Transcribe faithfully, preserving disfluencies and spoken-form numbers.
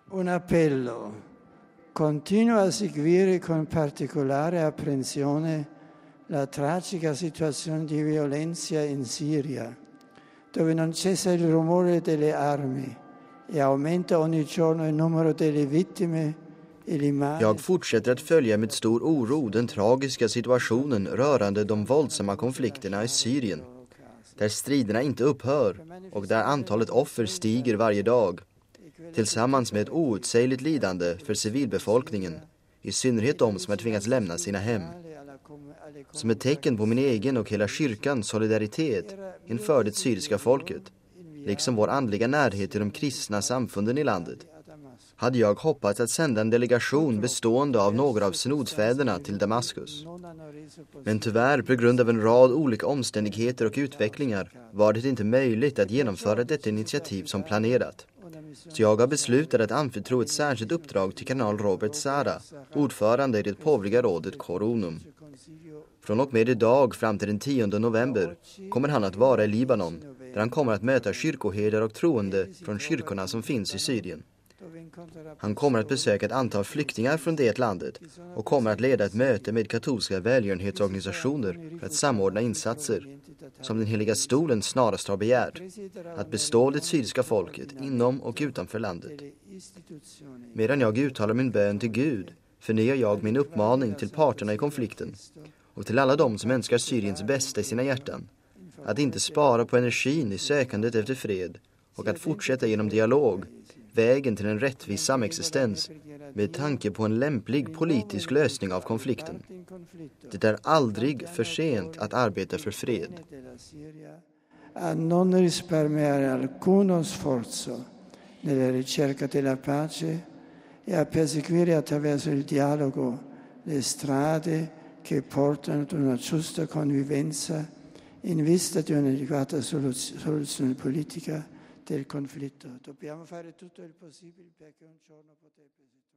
Un appello. Continua a seguire con particolare apprensione la tragica situazione di violenza in Siria, dove non cessa il rumore delle armi e aumenta ogni giorno il numero delle vittime. Jag fortsätter att följa med stor oro den tragiska situationen rörande de våldsamma konflikterna i Syrien, där striderna inte upphör och där antalet offer stiger varje dag, tillsammans med ett outsägligt lidande för civilbefolkningen, i synnerhet de som har tvingats lämna sina hem. Som ett tecken på min egen och hela kyrkans solidaritet inför det syriska folket, liksom vår andliga närhet till de kristna samfunden i landet, hade jag hoppats att sända en delegation bestående av några av synodsfäderna till Damaskus. Men tyvärr, på grund av en rad olika omständigheter och utvecklingar, var det inte möjligt att genomföra detta initiativ som planerat. Så jag har beslutat att anförtro ett särskilt uppdrag till kardinal Robert Sarah, ordförande i det påvliga rådet Coronum. Från och med idag fram till den tionde november kommer han att vara i Libanon, där han kommer att möta kyrkoherdar och troende från kyrkorna som finns i Syrien. Han kommer att besöka ett antal flyktingar från det landet och kommer att leda ett möte med katolska välgörenhetsorganisationer för att samordna insatser, som den heliga stolen snarast har begärt, att bestå det syriska folket inom och utanför landet. Medan jag uttalar min bön till Gud förnyar jag min uppmaning till parterna i konflikten och till alla de som önskar Syriens bästa i sina hjärtan, att inte spara på energin i sökandet efter fred och att fortsätta genom dialog vägen till en rättvis samexistens med tanke på en lämplig politisk lösning av konflikten. Det är aldrig för sent att arbeta för fred. A non risparmiare alcuno sforzo nella ricerca della pace e a perseguire attraverso il dialogo le strade che portano ad una giusta convivenza in vista di un'adeguata soluzione politica del conflitto. Dobbiamo fare tutto il possibile perché un giorno potrebbe